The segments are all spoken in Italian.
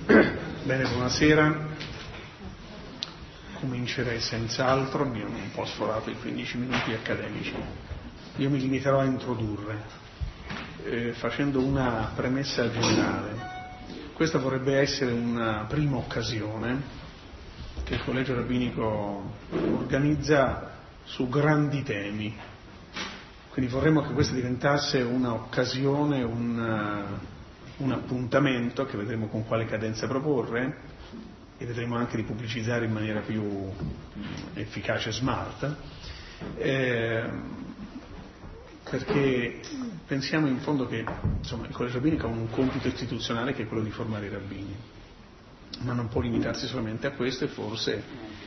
Bene, buonasera. Comincerei senz'altro, abbiamo un po' sforato i 15 minuti accademici. Io mi limiterò a introdurre, facendo una premessa generale. Questa vorrebbe essere una prima occasione che il Collegio Rabbinico organizza su grandi temi. Quindi vorremmo che questa diventasse un'occasione, un appuntamento che vedremo con quale cadenza proporre e vedremo anche di pubblicizzare in maniera più efficace e smart, perché pensiamo in fondo che il Collegio Rabbinico ha un compito istituzionale che è quello di formare i rabbini, ma non può limitarsi solamente a questo e forse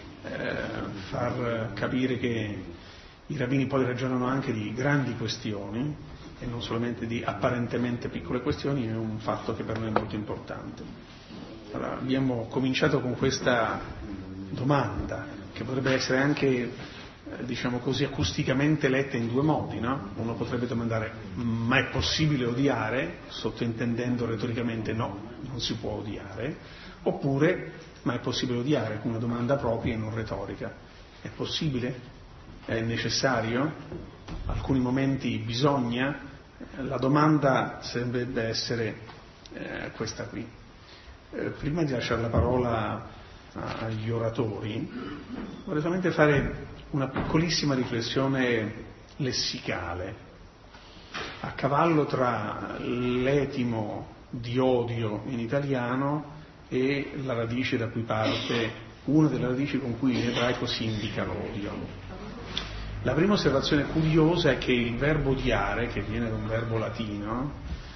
far capire che i rabbini poi ragionano anche di grandi questioni e non solamente di apparentemente piccole questioni, è un fatto che per noi è molto importante. Allora, abbiamo cominciato con questa domanda che potrebbe essere anche, diciamo così, acusticamente letta in due modi, no? Uno potrebbe domandare: ma è possibile odiare? Sottointendendo retoricamente no, non si può odiare. Oppure, ma è possibile odiare? Una domanda propria e non retorica. È possibile? È necessario? Alcuni momenti bisogna? La domanda sembrerebbe essere questa qui. Prima di lasciare la parola agli oratori, vorrei solamente fare una piccolissima riflessione lessicale, a cavallo tra l'etimo di odio in italiano e la radice da cui parte, una delle radici con cui in ebraico si indica l'odio. La prima osservazione curiosa è che il verbo odiare, che viene da un verbo latino,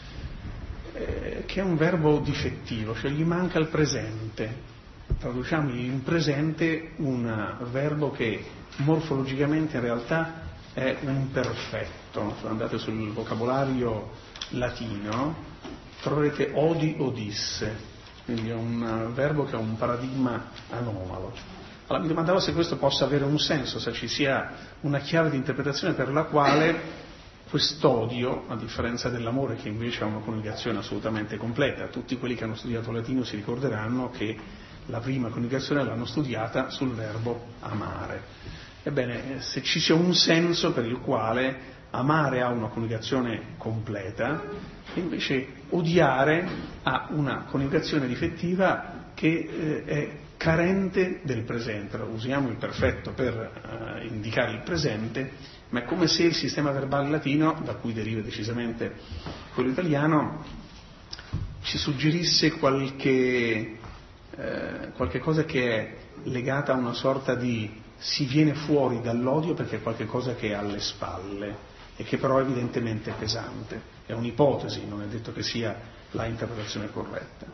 che è un verbo difettivo, cioè gli manca il presente. Traduciamo in presente un verbo che morfologicamente in realtà è un perfetto. Se andate sul vocabolario latino troverete odi odisse, quindi è un verbo che ha un paradigma anomalo. Allora mi domandavo se questo possa avere un senso, se ci sia una chiave di interpretazione per la quale quest'odio, a differenza dell'amore che invece ha una coniugazione assolutamente completa, tutti quelli che hanno studiato latino si ricorderanno che la prima coniugazione l'hanno studiata sul verbo amare. Ebbene, se ci sia un senso per il quale amare ha una coniugazione completa, invece odiare ha una coniugazione difettiva che è carente del presente. Allora, usiamo il perfetto per indicare il presente, ma è come se il sistema verbale latino, da cui deriva decisamente quello italiano, ci suggerisse qualche cosa che è legata a una sorta di si viene fuori dall'odio perché è qualche cosa che è alle spalle e che però evidentemente è pesante. È un'ipotesi, non è detto che sia la interpretazione corretta.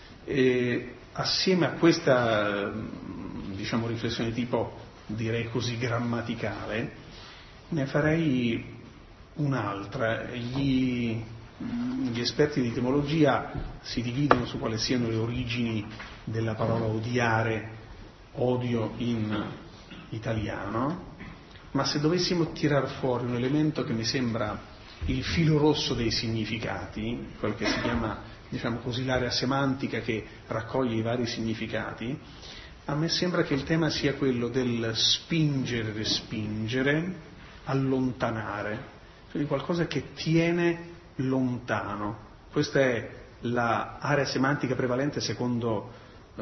E assieme a questa, diciamo, riflessione tipo, direi così, grammaticale, ne farei un'altra. Gli esperti di etimologia si dividono su quali siano le origini della parola odiare, odio in italiano, ma se dovessimo tirar fuori un elemento che mi sembra il filo rosso dei significati, quello che si chiama, diciamo così, l'area semantica che raccoglie i vari significati, a me sembra che il tema sia quello del spingere, respingere, allontanare, quindi qualcosa che tiene lontano. Questa è l'area semantica prevalente secondo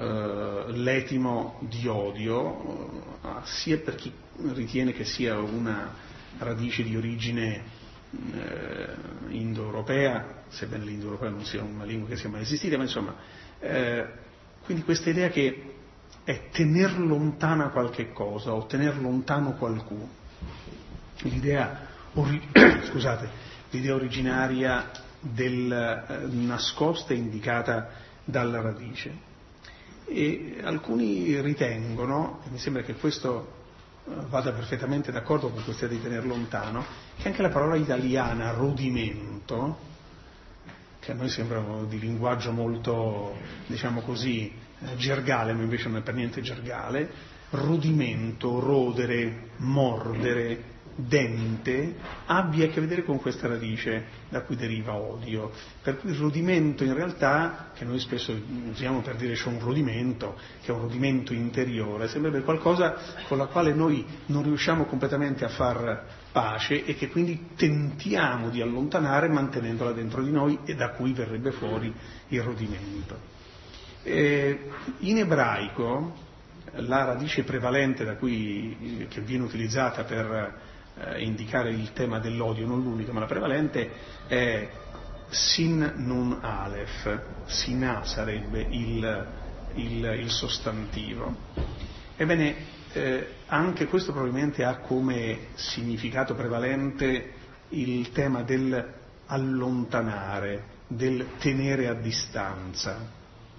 l'etimo di odio, sia per chi ritiene che sia una radice di origine indoeuropea, sebbene l'indoeuropea non sia una lingua che sia mai esistita, ma insomma, quindi questa idea che è tener lontana qualche cosa o tener lontano qualcuno, l'idea originaria del nascosta e indicata dalla radice. E alcuni ritengono, e mi sembra che questo vada perfettamente d'accordo con questa idea di tener lontano, che anche la parola italiana rodimento, che a noi sembra di linguaggio molto, diciamo così, gergale, ma invece non è per niente gergale, rodimento, rodere, mordere, dente abbia a che vedere con questa radice da cui deriva odio. Per cui il rodimento in realtà, che noi spesso usiamo per dire c'è un rodimento, che è un rodimento interiore, sembrerebbe qualcosa con la quale noi non riusciamo completamente a far pace e che quindi tentiamo di allontanare mantenendola dentro di noi e da cui verrebbe fuori il rodimento. In ebraico la radice prevalente che viene utilizzata per indicare il tema dell'odio, non l'unica ma la prevalente, è sin nun alef. Sinà sarebbe il sostantivo. Ebbene, anche questo probabilmente ha come significato prevalente il tema del allontanare, del tenere a distanza.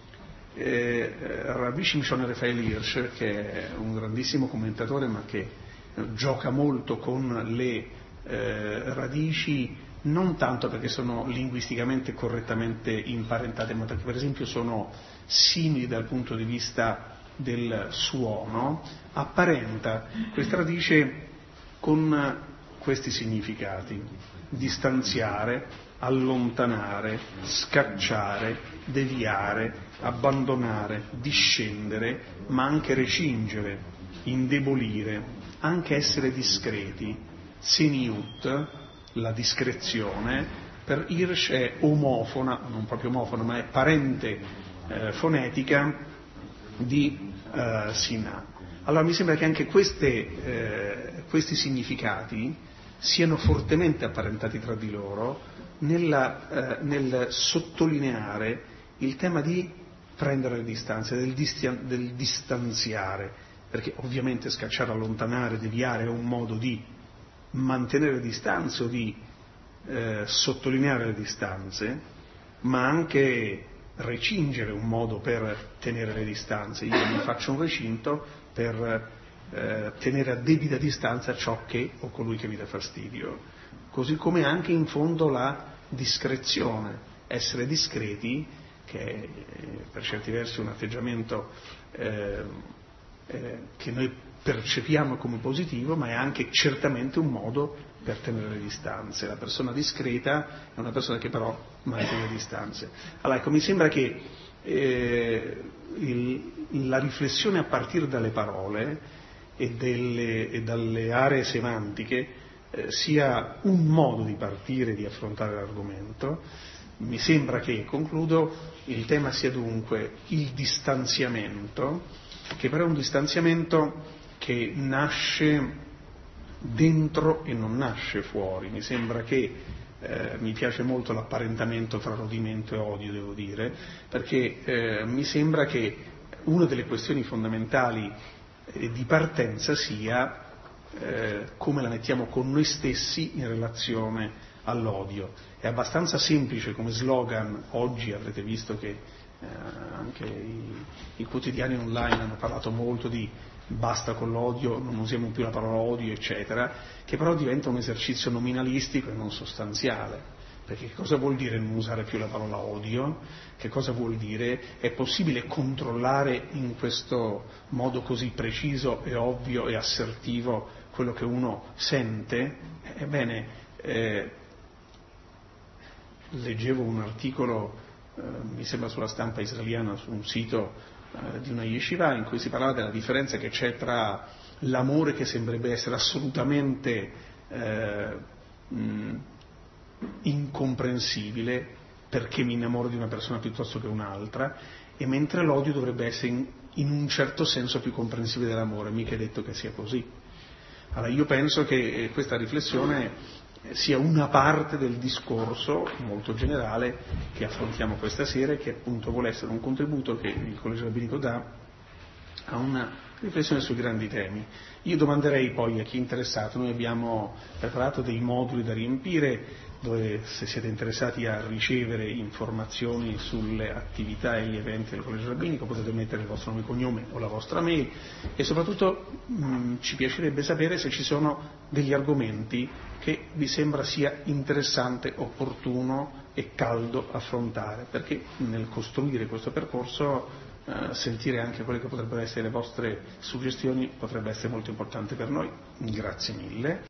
Rabbi Shimshon Raphael Hirsch, che è un grandissimo commentatore ma che gioca molto con le radici, non tanto perché sono linguisticamente correttamente imparentate, ma perché per esempio sono simili dal punto di vista del suono, apparenta questa radice con questi significati: distanziare, allontanare, scacciare, deviare, abbandonare, discendere, ma anche recingere, indebolire, anche essere discreti. Seniut, la discrezione, per Hirsch è omofona, non proprio omofona, ma è parente fonetica di Sinà. Allora mi sembra che anche questi significati siano fortemente apparentati tra di loro nel sottolineare il tema di prendere le distanze, del distanziare, perché ovviamente scacciare, allontanare, deviare è un modo di mantenere le distanze o di sottolineare le distanze, ma anche recingere un modo per tenere le distanze. Io mi faccio un recinto per tenere a debita distanza ciò che o colui che mi dà fastidio. Così come anche in fondo la discrezione, essere discreti, che è per certi versi un atteggiamento che noi percepiamo come positivo, ma è anche certamente un modo per tenere le distanze. La persona discreta è una persona che però mantiene le distanze. Allora ecco, mi sembra che la riflessione a partire dalle parole e dalle aree semantiche sia un modo di partire, di affrontare l'argomento. Mi sembra che, concludo, il tema sia dunque il distanziamento, che però è un distanziamento che nasce dentro e non nasce fuori. Mi sembra che mi piace molto l'apparentamento tra rodimento e odio, devo dire, perché mi sembra che una delle questioni fondamentali di partenza sia come la mettiamo con noi stessi in relazione all'odio. È abbastanza semplice come slogan, oggi avrete visto che anche i quotidiani online hanno parlato molto di basta con l'odio, non usiamo più la parola odio, eccetera, che però diventa un esercizio nominalistico e non sostanziale. Perché che cosa vuol dire non usare più la parola odio? Che cosa vuol dire? È possibile controllare in questo modo così preciso e ovvio e assertivo quello che uno sente? Ebbene, leggevo un articolo, mi sembra sulla stampa israeliana, su un sito di una yeshiva, in cui si parlava della differenza che c'è tra l'amore che sembrerebbe essere assolutamente incomprensibile, perché mi innamoro di una persona piuttosto che un'altra, e mentre l'odio dovrebbe essere in un certo senso più comprensibile dell'amore. Mica è detto che sia così. Allora io penso che questa riflessione sia una parte del discorso molto generale che affrontiamo questa sera e che appunto vuole essere un contributo che il Collegio Rabbinico dà a una riflessione sui grandi temi. Io domanderei poi a chi è interessato, noi abbiamo preparato dei moduli da riempire dove, se siete interessati a ricevere informazioni sulle attività e gli eventi del Collegio Rabbinico, potete mettere il vostro nome e cognome o la vostra mail, e soprattutto ci piacerebbe sapere se ci sono degli argomenti che vi sembra sia interessante, opportuno e caldo affrontare, perché nel costruire questo percorso sentire anche quelle che potrebbero essere le vostre suggestioni potrebbe essere molto importante per noi. Grazie mille.